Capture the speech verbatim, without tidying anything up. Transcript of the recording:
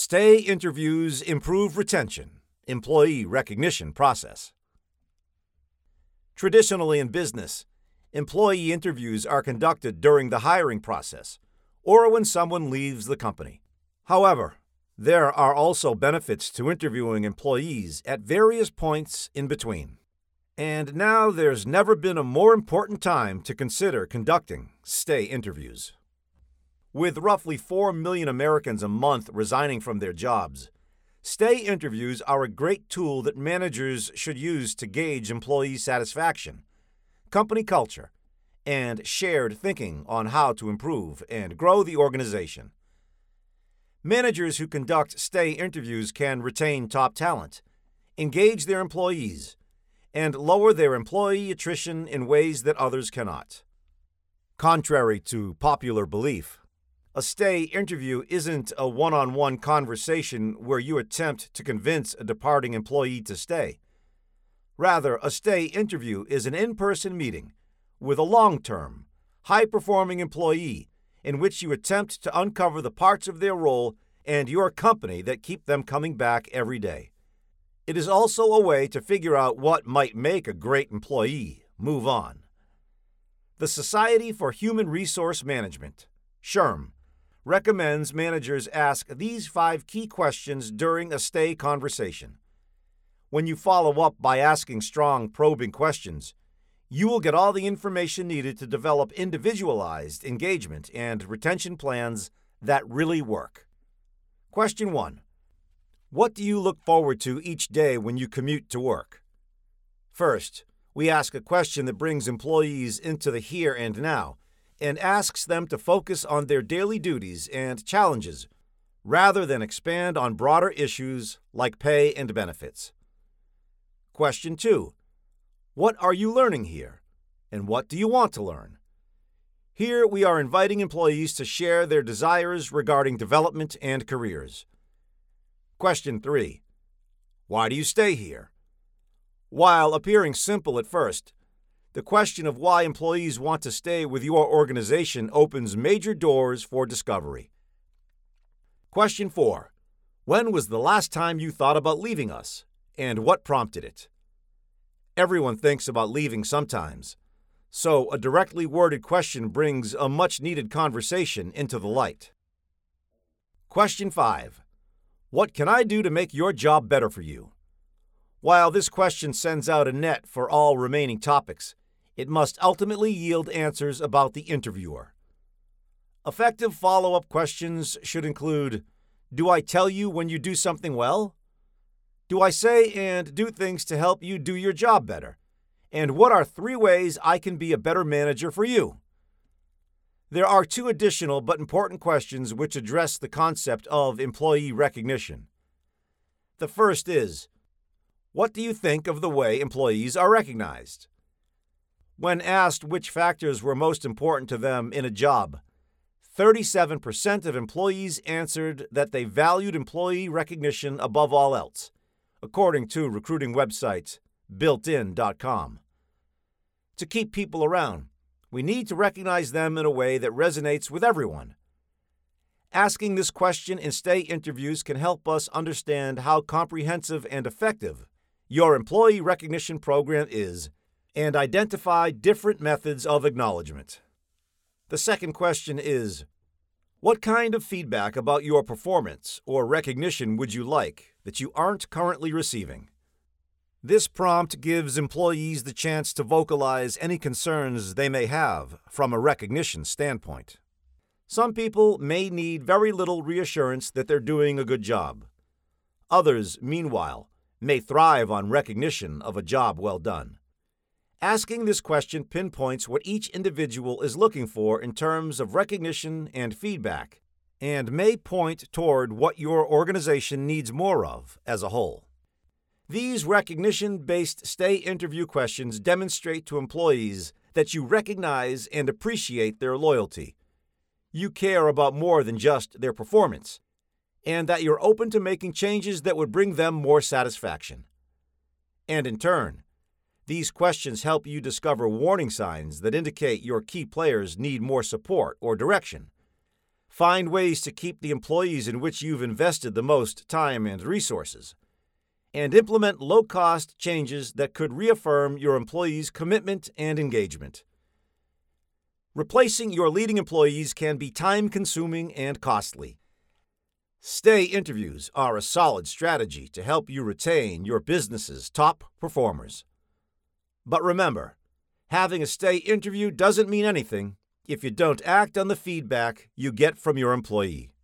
Stay interviews improve retention, employee recognition process. Traditionally in business, employee interviews are conducted during the hiring process or when someone leaves the company. However, there are also benefits to interviewing employees at various points in between. And now there's never been a more important time to consider conducting stay interviews. With roughly four million Americans a month resigning from their jobs, stay interviews are a great tool that managers should use to gauge employee satisfaction, company culture, and shared thinking on how to improve and grow the organization. Managers who conduct stay interviews can retain top talent, engage their employees, and lower their employee attrition in ways that others cannot. Contrary to popular belief, a stay interview isn't a one-on-one conversation where you attempt to convince a departing employee to stay. Rather, a stay interview is an in-person meeting with a long-term, high-performing employee in which you attempt to uncover the parts of their role and your company that keep them coming back every day. It is also a way to figure out what might make a great employee move on. The Society for Human Resource Management, S H R M, recommends managers ask these five key questions during a stay conversation. When you follow up by asking strong, probing questions, you will get all the information needed to develop individualized engagement and retention plans that really work. Question one. What do you look forward to each day when you commute to work? First, we ask a question that brings employees into the here and now and asks them to focus on their daily duties and challenges rather than expand on broader issues like pay and benefits. Question two. What are you learning here, and what do you want to learn? Here we are inviting employees to share their desires regarding development and careers. Question three. Why do you stay here? While appearing simple at first, the question of why employees want to stay with your organization opens major doors for discovery. Question four. When was the last time you thought about leaving us, and what prompted it? Everyone thinks about leaving sometimes, so a directly worded question brings a much-needed conversation into the light. Question five. What can I do to make your job better for you? While this question sends out a net for all remaining topics, it must ultimately yield answers about the interviewer. Effective follow-up questions should include, do I tell you when you do something well? Do I say and do things to help you do your job better? And what are three ways I can be a better manager for you? There are two additional but important questions which address the concept of employee recognition. The first is, what do you think of the way employees are recognized? When asked which factors were most important to them in a job, thirty-seven percent of employees answered that they valued employee recognition above all else, according to recruiting website built in dot com. To keep people around, we need to recognize them in a way that resonates with everyone. Asking this question in stay interviews can help us understand how comprehensive and effective your employee recognition program is and identify different methods of acknowledgement. The second question is, what kind of feedback about your performance or recognition would you like that you aren't currently receiving? This prompt gives employees the chance to vocalize any concerns they may have from a recognition standpoint. Some people may need very little reassurance that they're doing a good job. Others, meanwhile, may thrive on recognition of a job well done. Asking this question pinpoints what each individual is looking for in terms of recognition and feedback, and may point toward what your organization needs more of as a whole. These recognition-based stay interview questions demonstrate to employees that you recognize and appreciate their loyalty. You care about more than just their performance, and that you're open to making changes that would bring them more satisfaction. And in turn, these questions help you discover warning signs that indicate your key players need more support or direction. Find ways to keep the employees in which you've invested the most time and resources, and implement low-cost changes that could reaffirm your employees' commitment and engagement. Replacing your leading employees can be time-consuming and costly. Stay interviews are a solid strategy to help you retain your business's top performers. But remember, having a stay interview doesn't mean anything if you don't act on the feedback you get from your employee.